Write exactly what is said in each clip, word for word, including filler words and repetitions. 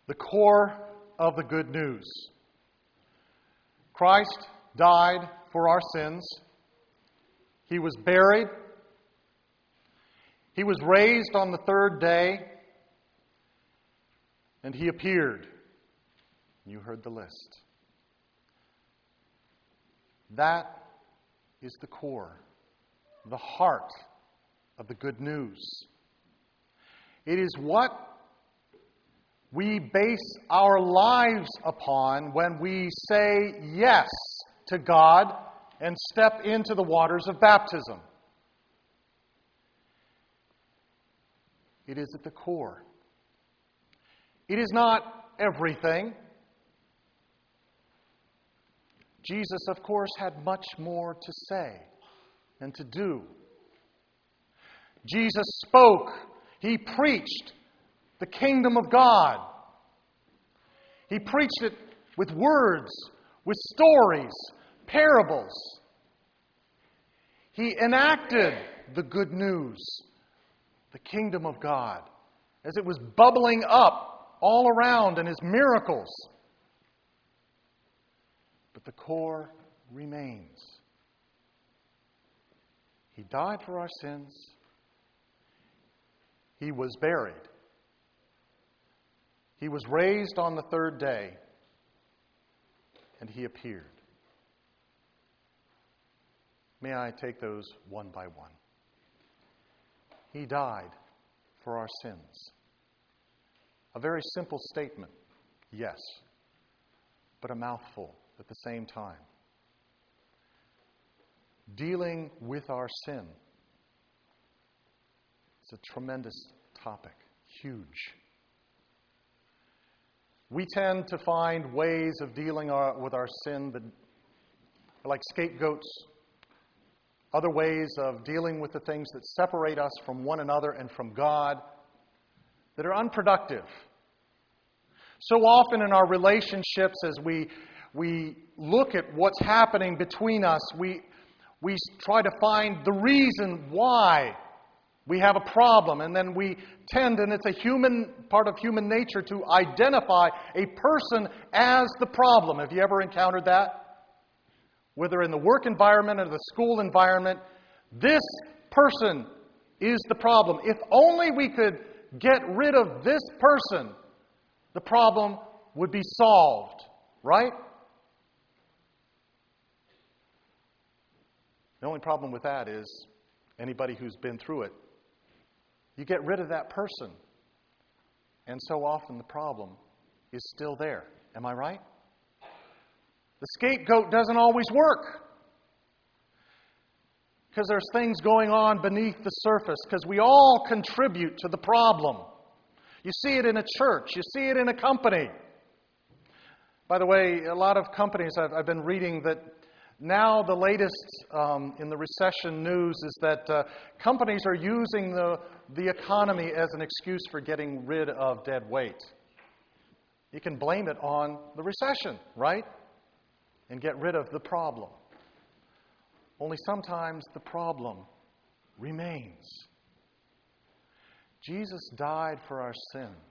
the core of the good news. Christ died for our sins. He was buried. He was raised on the third day. And He appeared. You heard the list. That is the core, the heart of the good news. It is what we base our lives upon when we say yes to God and step into the waters of baptism. It is at the core. It is not everything. Jesus, of course, had much more to say and to do. Jesus spoke. He preached the kingdom of God. He preached it with words, with stories, parables. He enacted the good news, the kingdom of God, as it was bubbling up all around in His miracles. But the core remains. He died for our sins. He was buried. He was raised on the third day. And He appeared. May I take those one by one? He died for our sins. A very simple statement, yes, but a mouthful at the same time. Dealing with our sin. It's a tremendous topic, huge. We tend to find ways of dealing our, with our sin that are like scapegoats, other ways of dealing with the things that separate us from one another and from God that are unproductive. So often in our relationships, as we we look at what's happening between us, we we try to find the reason why we have a problem, and then we tend, and it's a human part of human nature, to identify a person as the problem. Have you ever encountered that? Whether in the work environment or the school environment, this person is the problem. If only we could get rid of this person, the problem would be solved, right? The only problem with that is anybody who's been through it, you get rid of that person, and so often the problem is still there. Am I right? The scapegoat doesn't always work because there's things going on beneath the surface, because we all contribute to the problem. You see it in a church. You see it in a company. By the way, a lot of companies, I've, I've been reading that now the latest um, in the recession news is that uh, companies are using the, the economy as an excuse for getting rid of dead weight. You can blame it on the recession, right? And get rid of the problem. Only sometimes the problem remains. Jesus died for our sins.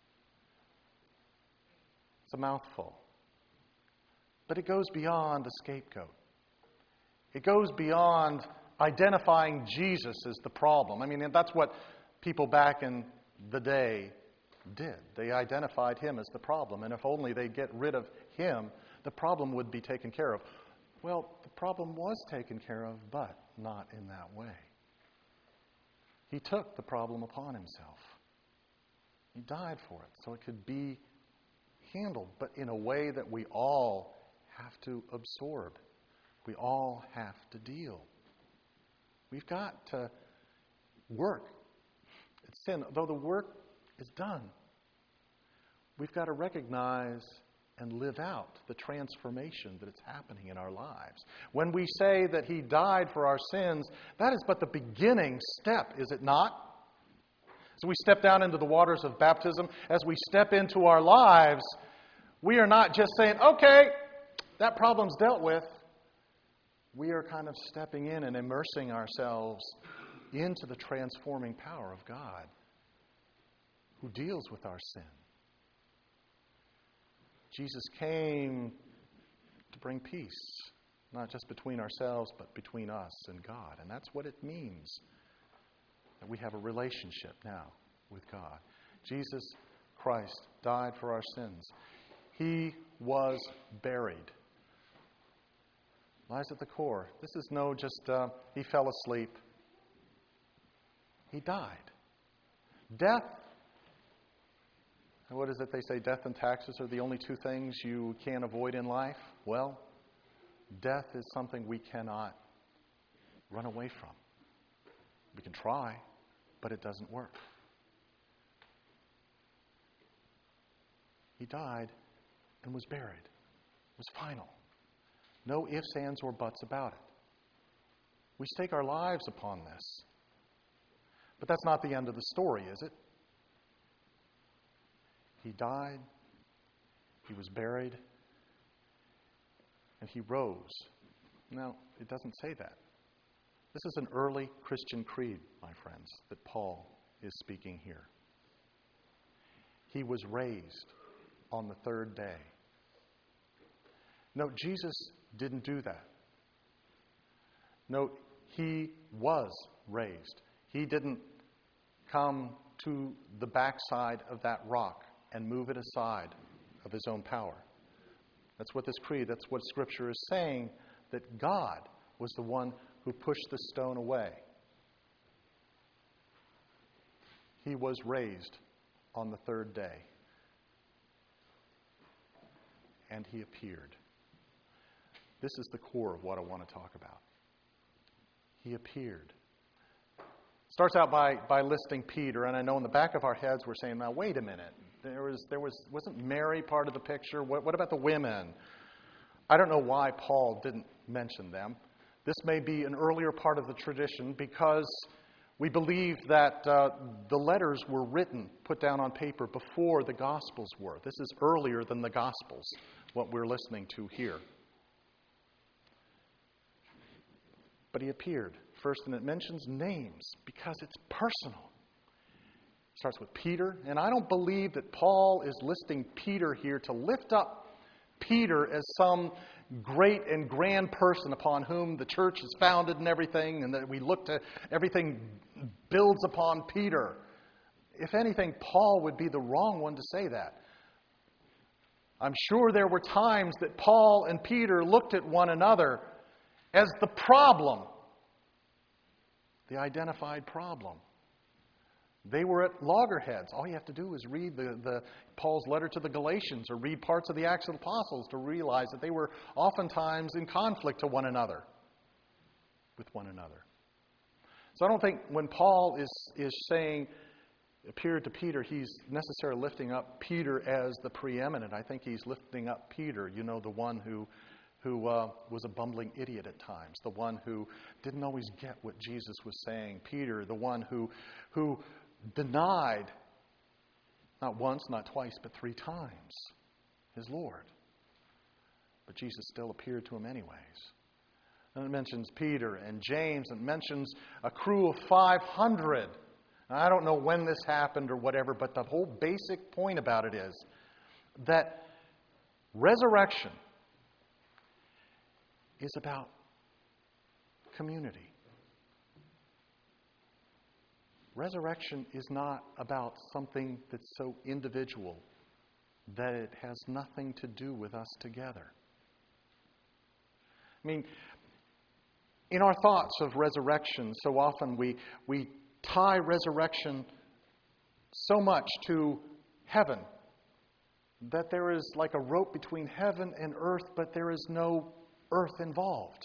It's a mouthful. But it goes beyond a scapegoat. It goes beyond identifying Jesus as the problem. I mean, that's what people back in the day did. They identified Him as the problem. And if only they'd get rid of Him, the problem would be taken care of. Well, the problem was taken care of, but not in that way. He took the problem upon Himself. He died for it so it could be handled, but in a way that we all have to absorb. We all have to deal. We've got to work at sin. Though the work is done, we've got to recognize and live out the transformation that is happening in our lives. When we say that He died for our sins, that is but the beginning step, is it not? As we step down into the waters of baptism, as we step into our lives, we are not just saying, okay, that problem's dealt with. We are kind of stepping in and immersing ourselves into the transforming power of God who deals with our sin. Jesus came to bring peace, not just between ourselves, but between us and God. And that's what it means, that we have a relationship now with God. Jesus Christ died for our sins. He was buried. Lies at the core. This is no just, uh, he fell asleep. He died. Death, what is it they say? Death and taxes are the only two things you can't avoid in life. Well, death is something we cannot run away from. We can try, but it doesn't work. He died and was buried. It was final. No ifs, ands, or buts about it. We stake our lives upon this. But that's not the end of the story, is it? He died, he was buried, and he rose. Now, it doesn't say that. This is an early Christian creed, my friends, that Paul is speaking here. He was raised on the third day. No, Jesus didn't do that. No, he was raised. He didn't come to the backside of that rock and move it aside of his own power. That's what this creed, that's what Scripture is saying, that God was the one who pushed the stone away. He was raised on the third day. And he appeared. This is the core of what I want to talk about. He appeared. Starts out by, by listing Peter, and I know in the back of our heads we're saying, now wait a minute. There was there was wasn't Mary part of the picture? What, what about the women? I don't know why Paul didn't mention them. This may be an earlier part of the tradition because we believe that uh, the letters were written, put down on paper before the Gospels were. This is earlier than the Gospels, what we're listening to here. But he appeared first, and it mentions names because it's personal. It starts with Peter, and I don't believe that Paul is listing Peter here to lift up Peter as some great and grand person upon whom the church is founded and everything, and that we look to everything builds upon Peter. If anything, Paul would be the wrong one to say that. I'm sure there were times that Paul and Peter looked at one another as the problem, the identified problem. They were at loggerheads. All you have to do is read the, the Paul's letter to the Galatians or read parts of the Acts of the Apostles to realize that they were oftentimes in conflict to one another, with one another. So I don't think when Paul is, is saying, appeared to Peter, he's necessarily lifting up Peter as the preeminent. I think he's lifting up Peter, you know, the one who who uh, was a bumbling idiot at times, the one who didn't always get what Jesus was saying. Peter, the one who who denied, not once, not twice, but three times, his Lord. But Jesus still appeared to him anyways. And it mentions Peter and James, and it mentions a crew of five hundred. Now, I don't know when this happened or whatever, but the whole basic point about it is that resurrection is about community. Resurrection is not about something that's so individual that it has nothing to do with us together. I mean, in our thoughts of resurrection, so often we, we tie resurrection so much to heaven that there is like a rope between heaven and earth, but there is no earth involved.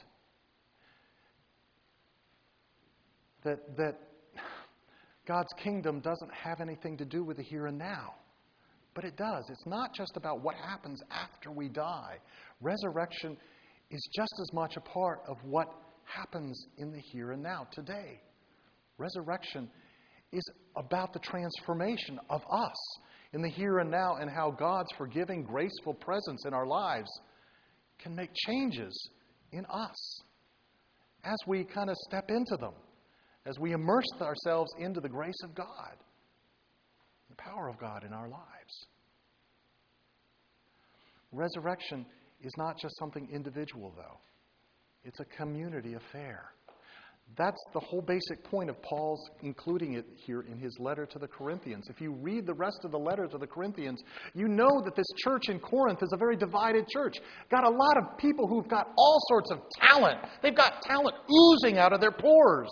That that God's kingdom doesn't have anything to do with the here and now. But it does. It's not just about what happens after we die. Resurrection is just as much a part of what happens in the here and now, today. Resurrection is about the transformation of us in the here and now, and how God's forgiving, graceful presence in our lives can make changes in us as we kind of step into them, as we immerse ourselves into the grace of God, the power of God in our lives. Resurrection is not just something individual, though. It's a community affair. That's the whole basic point of Paul's including it here in his letter to the Corinthians. If you read the rest of the letter to the Corinthians, you know that this church in Corinth is a very divided church. Got a lot of people who've got all sorts of talent. They've got talent oozing out of their pores.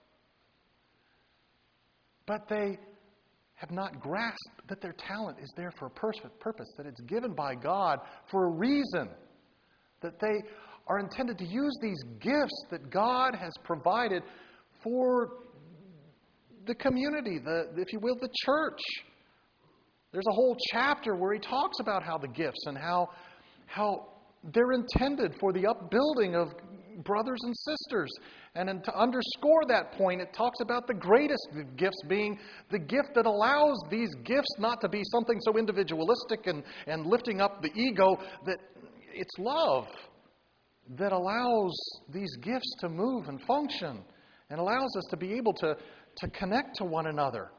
But they have not grasped that their talent is there for a purpose, that it's given by God for a reason, that they are intended to use these gifts that God has provided for the community, the, if you will, the church. There's a whole chapter where he talks about how the gifts and how, how they're intended for the upbuilding of brothers and sisters. And then to underscore that point, it talks about the greatest of gifts being the gift that allows these gifts not to be something so individualistic and, and lifting up the ego, that it's love that allows these gifts to move and function and allows us to be able to, to connect to one another.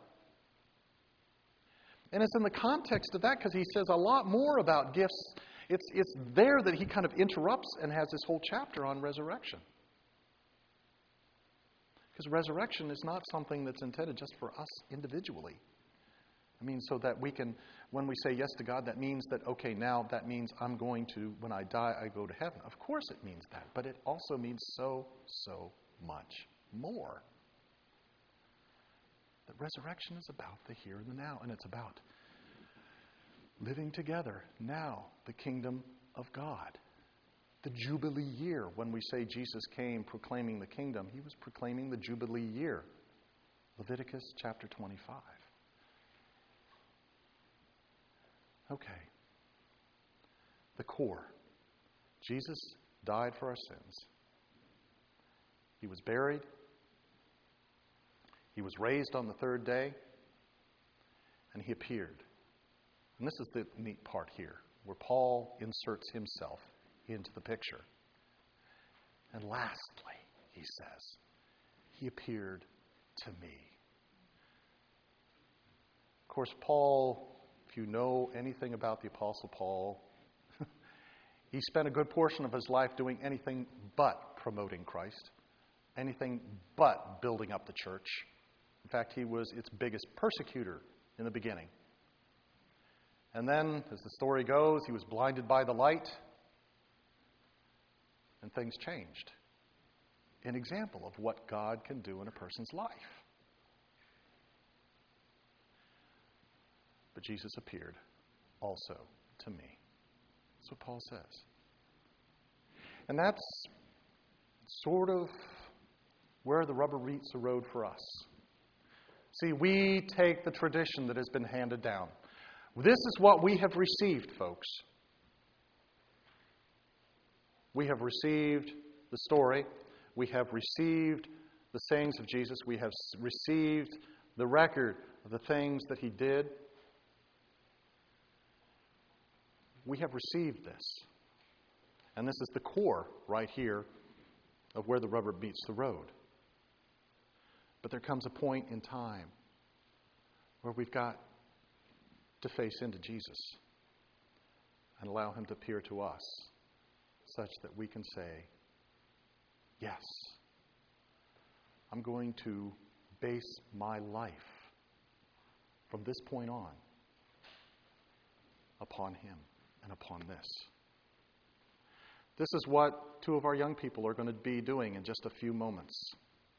And it's in the context of that because he says a lot more about gifts. It's, it's there that he kind of interrupts and has this whole chapter on resurrection. Because resurrection is not something that's intended just for us individually. I mean, so that we can, when we say yes to God, that means that, okay, now that means I'm going to, when I die, I go to heaven. Of course it means that, but it also means so, so much more. That resurrection is about the here and the now, and it's about living together now, the kingdom of God. The Jubilee year, when we say Jesus came proclaiming the kingdom, he was proclaiming the Jubilee year. Leviticus chapter twenty-five. Okay. The core. Jesus died for our sins. He was buried. He was raised on the third day. And he appeared. And this is the neat part here, where Paul inserts himself into the picture. And lastly, he says, he appeared to me. Of course, Paul, if you know anything about the Apostle Paul, he spent a good portion of his life doing anything but promoting Christ, anything but building up the church. In fact, he was its biggest persecutor in the beginning. And then, as the story goes, he was blinded by the light, and things changed. An example of what God can do in a person's life. But Jesus appeared also to me. That's what Paul says. And that's sort of where the rubber meets the road for us. See, we take the tradition that has been handed down. This is what we have received, folks. We have received the story. We have received the sayings of Jesus. We have received the record of the things that he did. We have received this. And this is the core right here of where the rubber meets the road. But there comes a point in time where we've got to face into Jesus and allow him to appear to us such that we can say, yes, I'm going to base my life from this point on upon him and upon this. This is what two of our young people are going to be doing in just a few moments.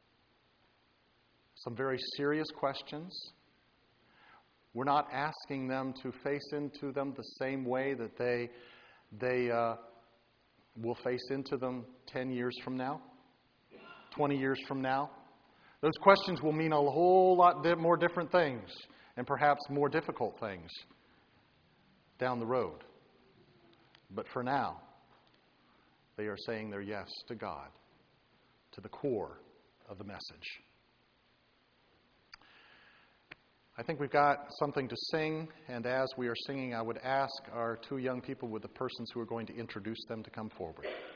Some very serious questions. We're not asking them to face into them the same way that they, they uh, will face into them ten years from now, twenty years from now. Those questions will mean a whole lot more different things, and perhaps more difficult things down the road. But for now, they are saying their yes to God, to the core of the message. I think we've got something to sing, and as we are singing, I would ask our two young people with the persons who are going to introduce them to come forward.